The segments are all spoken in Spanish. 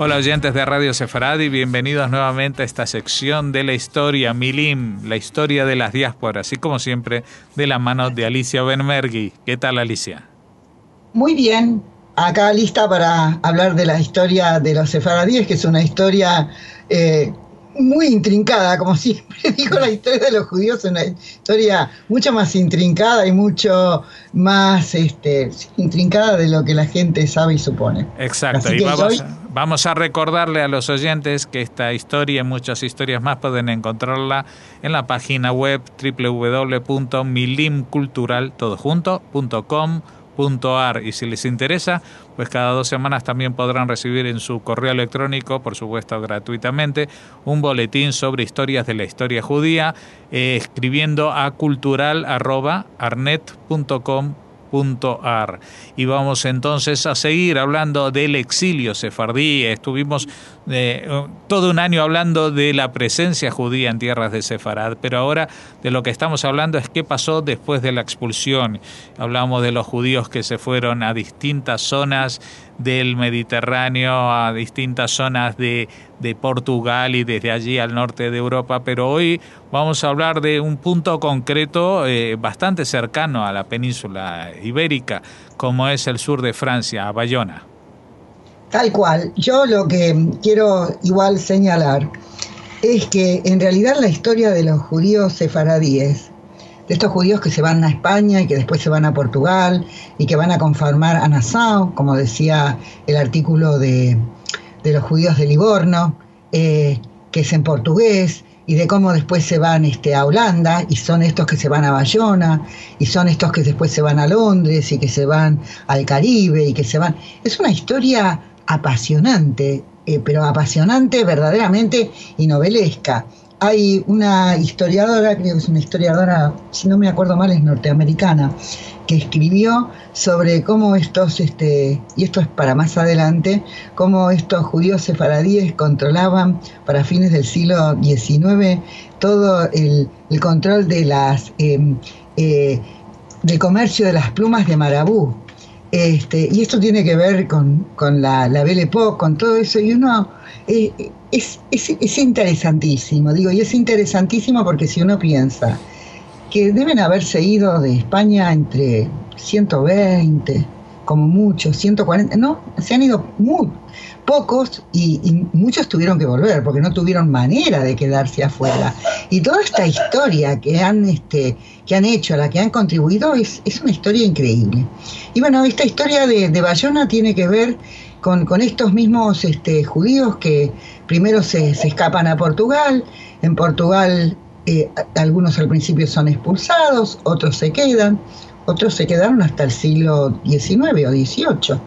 Hola oyentes de Radio Sefaradi, bienvenidos nuevamente a esta sección de la historia, Milim, la historia de las diásporas, y como siempre, de la mano de Alicia Benmergui. ¿Qué tal, Alicia? Muy bien, acá lista para hablar de la historia de los sefaradíes, que es una historia muy intrincada, como siempre digo, la historia de los judíos es una historia mucho más intrincada y mucho más intrincada de lo que la gente sabe y supone. Exacto, así y vamos a recordarle a los oyentes que esta historia y muchas historias más pueden encontrarla en la página web www.milimcultural.com.ar, y si les interesa, pues cada 2 semanas también podrán recibir en su correo electrónico, por supuesto gratuitamente, un boletín sobre historias de la historia judía, escribiendo a cultural@arnet.com.ar. Y vamos entonces a seguir hablando del exilio sefardí. Estuvimos todo un año hablando de la presencia judía en tierras de Sefarad, pero ahora de lo que estamos hablando es qué pasó después de la expulsión. Hablamos de los judíos que se fueron a distintas zonas del Mediterráneo, a distintas zonas de Portugal y desde allí al norte de Europa, pero hoy vamos a hablar de un punto concreto bastante cercano a la península ibérica, como es el sur de Francia, a Bayona. Tal cual. Yo lo que quiero igual señalar es que en realidad la historia de los judíos sefaradíes, de estos judíos que se van a España y que después se van a Portugal y que van a conformar a Nassau, como decía el artículo de los judíos de Livorno, que es en portugués, y de cómo después se van a Holanda, y son estos que se van a Bayona, y son estos que después se van a Londres, y que se van al Caribe, y que se van... Es una historia apasionante, pero apasionante verdaderamente y novelesca. Hay una historiadora, creo que es una historiadora, si no me acuerdo mal, es norteamericana, que escribió sobre cómo estos, y esto es para más adelante, cómo estos judíos sefaradíes controlaban para fines del siglo XIX todo el control de del comercio de las plumas de marabú. Y esto tiene que ver con la Belle Époque, con todo eso, y uno... Es interesantísimo, digo, y es interesantísimo porque si uno piensa que deben haberse ido de España entre 120, como muchos, 140, no, se han ido muy pocos y muchos tuvieron que volver porque no tuvieron manera de quedarse afuera. Y toda esta historia que han hecho, a la que han contribuido, es una historia increíble. Y bueno, esta historia de Bayona tiene que ver con estos mismos judíos que primero se escapan a Portugal. En Portugal algunos al principio son expulsados, otros se quedaron hasta el siglo XIX o XVIII,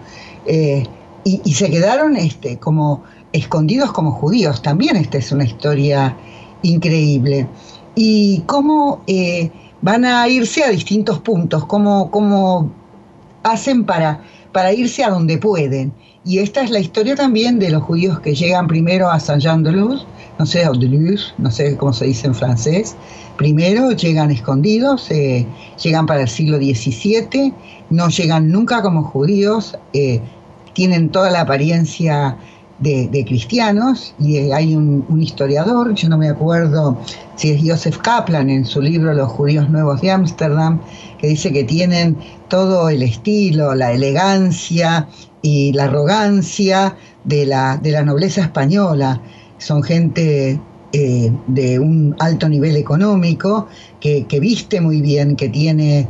y se quedaron como escondidos como judíos. También esta es una historia increíble. Y cómo van a irse a distintos puntos, cómo hacen para irse a donde pueden. Y esta es la historia también de los judíos que llegan primero a Saint-Jean-de-Luz, no sé cómo se dice en francés. Primero llegan escondidos, llegan para el siglo XVII, no llegan nunca como judíos, tienen toda la apariencia de cristianos, y hay un historiador, yo no me acuerdo si es Joseph Kaplan, en su libro Los judíos nuevos de Ámsterdam, que dice que tienen todo el estilo, la elegancia y la arrogancia de la nobleza española. Son gente de un alto nivel económico, que viste muy bien, que tiene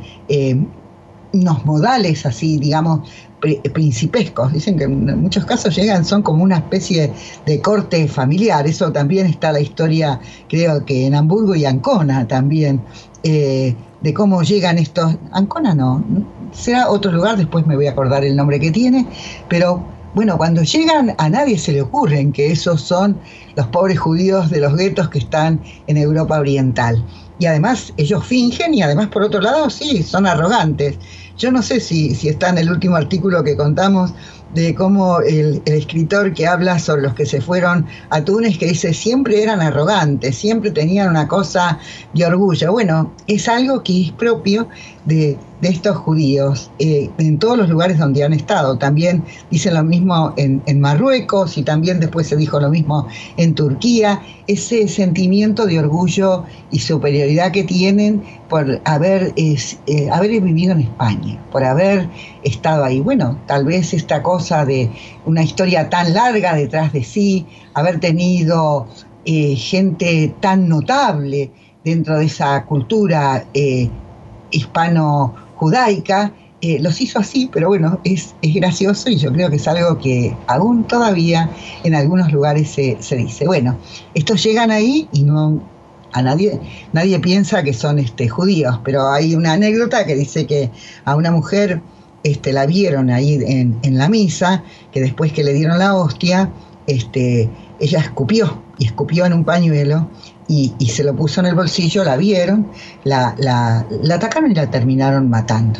unos modales así, digamos, principescos. Dicen que en muchos casos son como una especie de corte familiar. Eso también está la historia, creo que en Hamburgo y Ancona también, de cómo llegan estos... Ancona no, será otro lugar, después me voy a acordar el nombre que tiene, pero bueno, cuando llegan a nadie se le ocurre que esos son los pobres judíos de los guetos que están en Europa Oriental. Y además ellos fingen, y además por otro lado sí, son arrogantes. Yo no sé si está en el último artículo que contamos de cómo el escritor que habla sobre los que se fueron a Túnez, que dice siempre eran arrogantes, siempre tenían una cosa de orgullo. Bueno, es algo que es propio de estos judíos en todos los lugares donde han estado. También dicen lo mismo en Marruecos, y también después se dijo lo mismo en Turquía. Ese sentimiento de orgullo y superioridad que tienen por haber vivido en España, por haber estado ahí. Bueno, tal vez esta cosa de una historia tan larga detrás de sí, haber tenido gente tan notable dentro de esa cultura hispano-judaica, los hizo así, pero bueno, es gracioso, y yo creo que es algo que aún todavía en algunos lugares se dice. Bueno, estos llegan ahí y nadie piensa que son judíos, pero hay una anécdota que dice que a una mujer la vieron ahí en la misa, que después que le dieron la hostia, ella escupió en un pañuelo y se lo puso en el bolsillo. La vieron, la atacaron y la terminaron matando.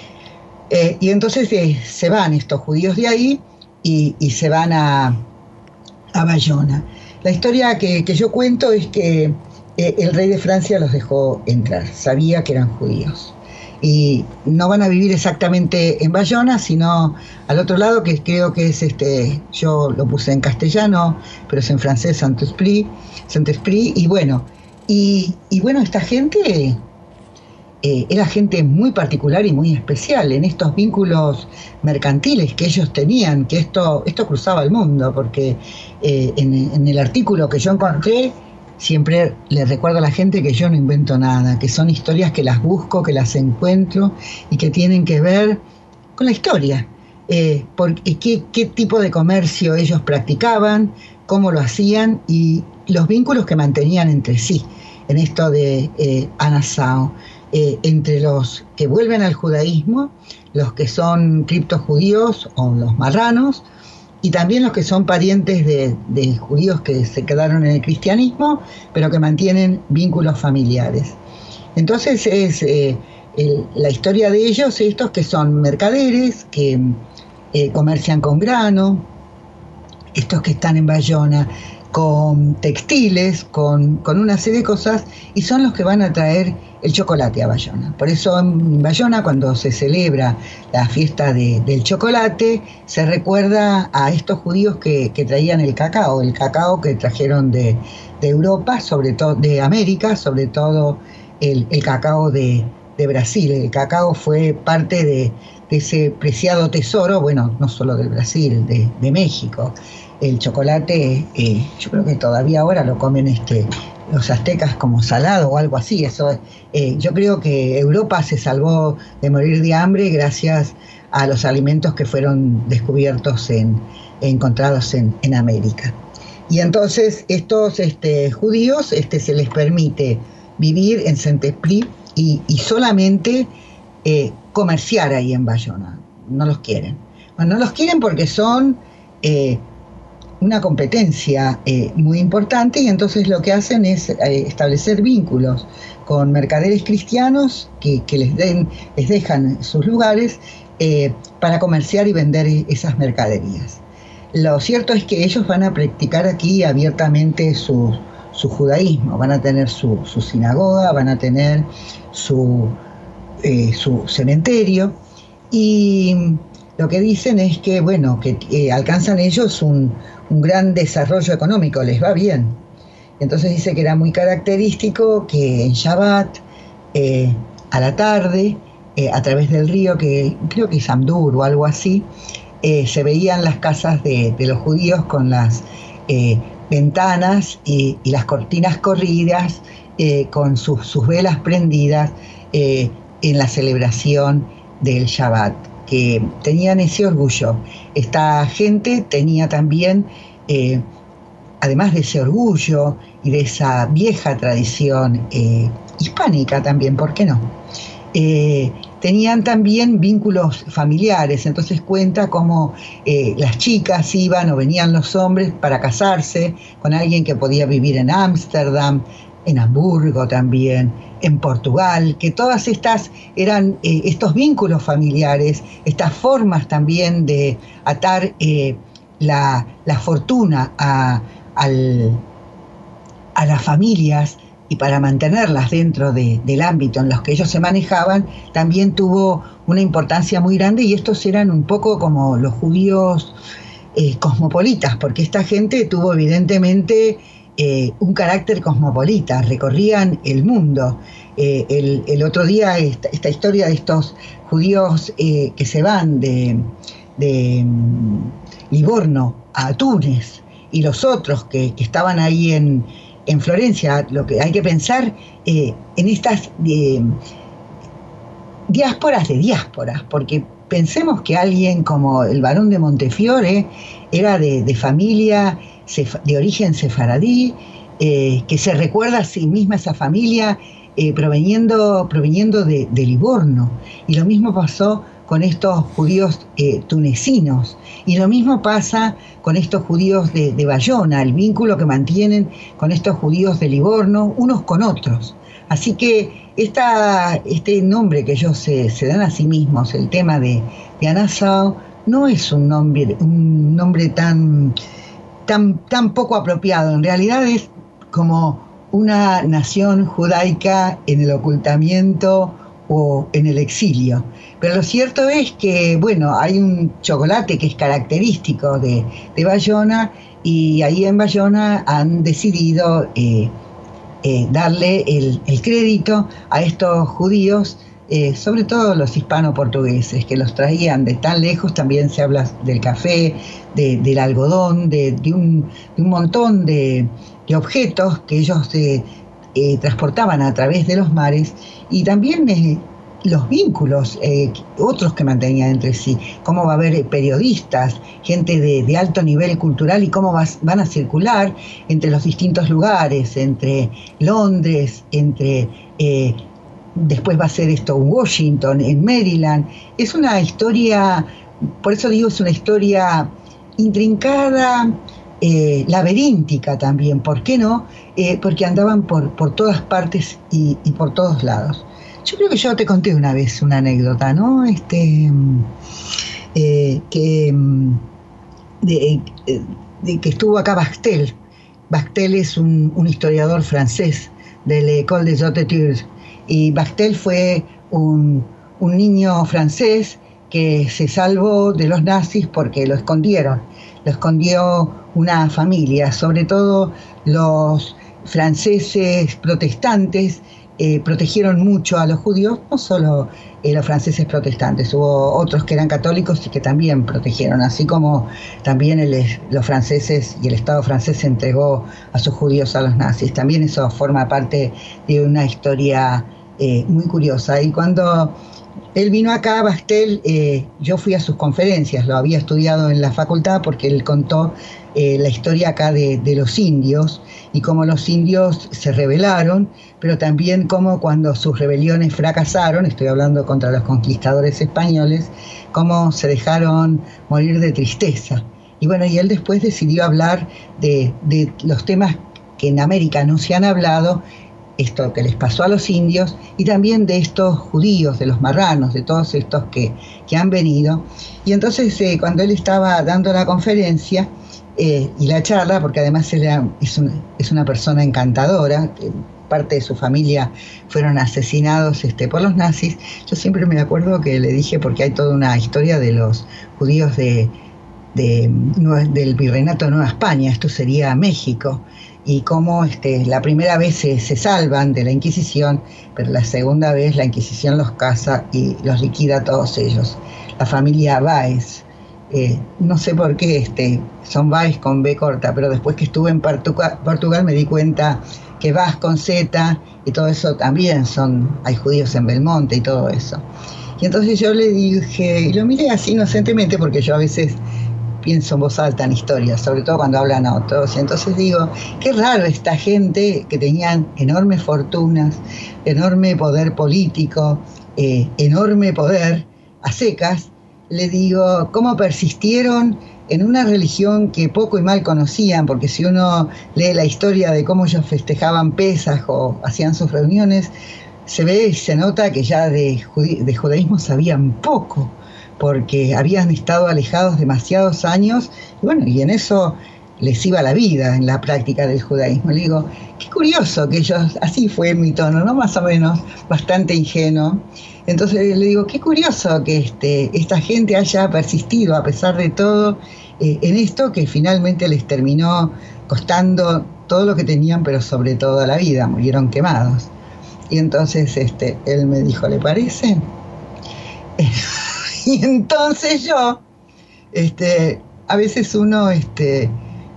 Y entonces se van estos judíos de ahí y se van a Bayona. La historia que yo cuento es que el rey de Francia los dejó entrar, sabía que eran judíos. Y no van a vivir exactamente en Bayona, sino al otro lado, que creo que es yo lo puse en castellano, pero es en francés, Saint-Esprit, y bueno, esta gente era gente muy particular y muy especial en estos vínculos mercantiles que ellos tenían, que esto cruzaba el mundo, porque en el artículo que yo encontré, siempre le recuerdo a la gente que yo no invento nada, que son historias que las busco, que las encuentro y que tienen que ver con la historia. Qué tipo de comercio ellos practicaban, cómo lo hacían y los vínculos que mantenían entre sí en esto de Nassau, entre los que vuelven al judaísmo, los que son criptojudíos o los marranos, y también los que son parientes de judíos que se quedaron en el cristianismo, pero que mantienen vínculos familiares. Entonces es la historia de ellos, estos que son mercaderes, que comercian con grano, estos que están en Bayona con textiles, con una serie de cosas, y son los que van a traer el chocolate a Bayona. Por eso en Bayona, cuando se celebra la fiesta del chocolate, se recuerda a estos judíos que traían el cacao que trajeron de Europa, sobre todo de América, sobre todo el cacao de Brasil. El cacao fue parte de ese preciado tesoro, bueno, no solo del Brasil, de México. El chocolate, yo creo que todavía ahora lo comen los aztecas como salado o algo así. Yo creo que Europa se salvó de morir de hambre gracias a los alimentos que fueron descubiertos encontrados en América. Y entonces estos judíos se les permite vivir en Saint-Esprit y solamente comerciar ahí en Bayona. No los quieren. Bueno, no los quieren porque son una competencia muy importante, y entonces lo que hacen es establecer vínculos con mercaderes cristianos que les dejan sus lugares para comerciar y vender esas mercaderías. Lo cierto es que ellos van a practicar aquí abiertamente su judaísmo, van a tener su sinagoga, van a tener su cementerio, y lo que dicen es que, bueno, que alcanzan ellos un gran desarrollo económico, les va bien. Entonces dice que era muy característico que en Shabbat, a la tarde, a través del río, que creo que es Amdur o algo así, se veían las casas de los judíos con las ventanas y las cortinas corridas, con sus velas prendidas en la celebración del Shabbat, que tenían ese orgullo. Esta gente tenía también, además de ese orgullo y de esa vieja tradición hispánica también, ¿por qué no? Tenían también vínculos familiares, entonces cuenta cómo las chicas iban o venían los hombres para casarse con alguien que podía vivir en Ámsterdam, en Hamburgo también, en Portugal, que todas estas eran estos vínculos familiares, estas formas también de atar la fortuna a las familias y para mantenerlas dentro del ámbito en los que ellos se manejaban, también tuvo una importancia muy grande, y estos eran un poco como los judíos cosmopolitas, porque esta gente tuvo evidentemente un carácter cosmopolita, recorrían el mundo. El otro día esta historia de estos judíos que se van de Livorno a Túnez, y los otros que estaban ahí en Florencia, lo que hay que pensar en estas diásporas de diásporas, porque pensemos que alguien como el barón de Montefiore era de familia de origen sefaradí, que se recuerda a sí misma esa familia proveniendo de Livorno, y lo mismo pasó con estos judíos tunecinos, y lo mismo pasa con estos judíos de Bayona, el vínculo que mantienen con estos judíos de Livorno unos con otros. Así que este nombre que ellos se dan a sí mismos, el tema de Nassau, no es un nombre tan poco apropiado. En realidad es como una nación judaica en el ocultamiento o en el exilio. Pero lo cierto es que, bueno, hay un chocolate que es característico de Bayona, y ahí en Bayona han decidido darle el crédito a estos judíos, sobre todo los hispano-portugueses, que los traían de tan lejos. También se habla del café, del algodón, de un montón de objetos que ellos transportaban a través de los mares, y también los vínculos otros que mantenían entre sí. Cómo va a haber periodistas, gente de alto nivel cultural, y cómo van a circular entre los distintos lugares, entre Londres, después va a ser esto en Washington, en Maryland. Es una historia, por eso digo, es una historia intrincada, laberíntica también, ¿por qué no? Porque andaban por todas partes y por todos lados. Yo creo que yo te conté una vez una anécdota, ¿no? De que estuvo acá Bastel. Bastel es un historiador francés de l'École des Hautes Études, y Bastel fue un niño francés que se salvó de los nazis porque lo escondieron. Lo escondió una familia, sobre todo los franceses protestantes. Protegieron mucho a los judíos, no solo los franceses protestantes, hubo otros que eran católicos y que también protegieron, así como también los franceses y el Estado francés entregó a sus judíos a los nazis. También eso forma parte de una historia muy curiosa. Y cuando él vino acá, Bastel, yo fui a sus conferencias, lo había estudiado en la facultad, porque él contó la historia acá de los indios, y cómo los indios se rebelaron, pero también cómo cuando sus rebeliones fracasaron, estoy hablando contra los conquistadores españoles, cómo se dejaron morir de tristeza. Y bueno, y él después decidió hablar de los temas que en América no se han hablado, esto que les pasó a los indios, y también de estos judíos, de los marranos, de todos estos que han venido. Y entonces cuando él estaba dando la conferencia y la charla, porque además él es una persona encantadora, parte de su familia fueron asesinados por los nazis, yo siempre me acuerdo que le dije, porque hay toda una historia de los judíos del Virreinato de Nueva España, esto sería México, y cómo la primera vez se salvan de la Inquisición, pero la segunda vez la Inquisición los caza y los liquida a todos ellos. La familia Báez, no sé por qué son Báez con B corta, pero después que estuve en Portugal me di cuenta que Báez con Z y todo eso también hay judíos en Belmonte y todo eso. Y entonces yo le dije, y lo miré así inocentemente, porque yo a veces pienso en voz alta en historias, sobre todo cuando hablan a otros, y entonces digo, qué raro esta gente que tenían enormes fortunas, enorme poder político, enorme poder a secas. Le digo, cómo persistieron en una religión que poco y mal conocían, porque si uno lee la historia de cómo ellos festejaban Pesaj o hacían sus reuniones, se ve y se nota que ya de judaísmo sabían poco, porque habían estado alejados demasiados años, y bueno, y en eso les iba la vida en la práctica del judaísmo. Le digo, qué curioso que ellos, así fue mi tono, ¿no? Más o menos, bastante ingenuo. Entonces le digo, qué curioso que esta gente haya persistido a pesar de todo en esto que finalmente les terminó costando todo lo que tenían, pero sobre todo la vida, murieron quemados. Y entonces él me dijo, ¿le parece? Y entonces yo, a veces uno, qué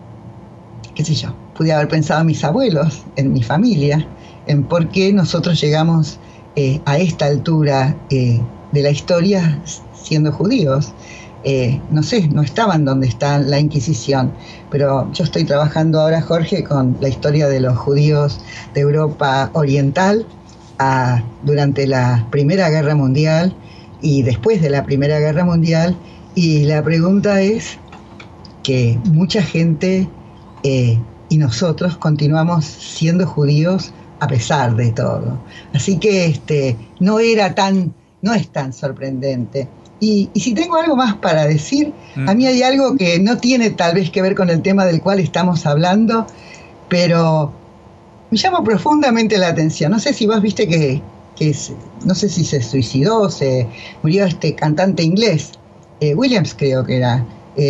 sé yo, pude haber pensado en mis abuelos, en mi familia, en por qué nosotros llegamos a esta altura de la historia siendo judíos. No sé, no estaban donde está la Inquisición, pero yo estoy trabajando ahora, Jorge, con la historia de los judíos de Europa Oriental durante la Primera Guerra Mundial y después de la Primera Guerra Mundial, y la pregunta es que mucha gente y nosotros continuamos siendo judíos a pesar de todo. Así que no es tan sorprendente. Y si tengo algo más para decir, a mí hay algo que no tiene tal vez que ver con el tema del cual estamos hablando, pero me llama profundamente la atención. No sé si vos viste no sé si se suicidó, se murió cantante inglés, Williams creo que era,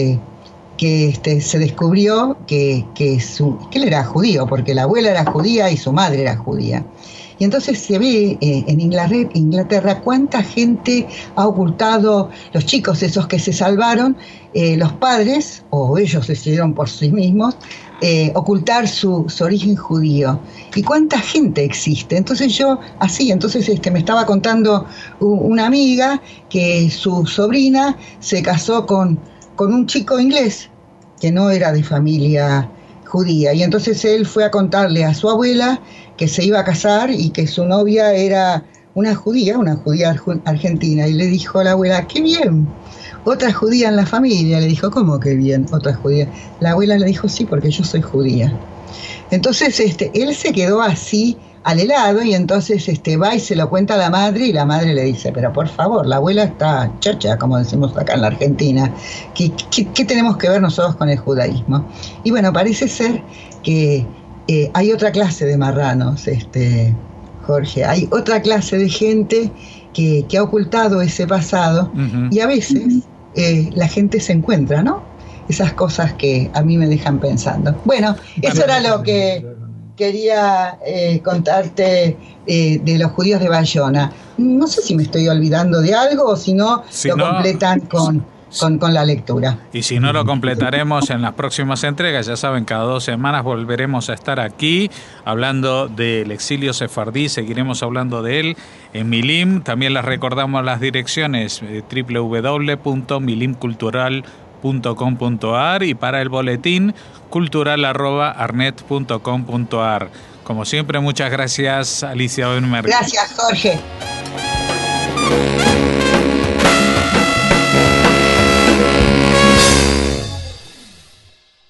que se descubrió que él era judío, porque la abuela era judía y su madre era judía. Y entonces se ve en Inglaterra cuánta gente ha ocultado, los chicos esos que se salvaron, los padres, o ellos decidieron por sí mismos, ocultar su origen judío. Y cuánta gente existe. Entonces me estaba contando una amiga que su sobrina se casó con un chico inglés que no era de familia judía, y entonces él fue a contarle a su abuela que se iba a casar y que su novia era una judía argentina, y le dijo a la abuela, qué bien, otra judía en la familia. Le dijo, ¿cómo que bien, otra judía? La abuela le dijo, sí, porque yo soy judía. Entonces él se quedó así al helado, y entonces va y se lo cuenta a la madre, y la madre le dice, pero por favor, la abuela está chacha, como decimos acá en la Argentina, ¿qué tenemos que ver nosotros con el judaísmo? Y bueno, parece ser que hay otra clase de marranos, Jorge, hay otra clase de gente que ha ocultado ese pasado, y a veces la gente se encuentra, ¿no? Esas cosas que a mí me dejan pensando. Bueno, eso era lo que quería contarte de los judíos de Bayona. No sé si me estoy olvidando de algo o si no, completan con la lectura. Y si no, lo completaremos en las próximas entregas. Ya saben, cada 2 semanas volveremos a estar aquí hablando del exilio sefardí. Seguiremos hablando de él en Milim. También les recordamos las direcciones www.milimcultural.com.ar y para el boletín cultural@arnet.com.ar. Como siempre, muchas gracias, Alicia Benmergui. Gracias, Jorge.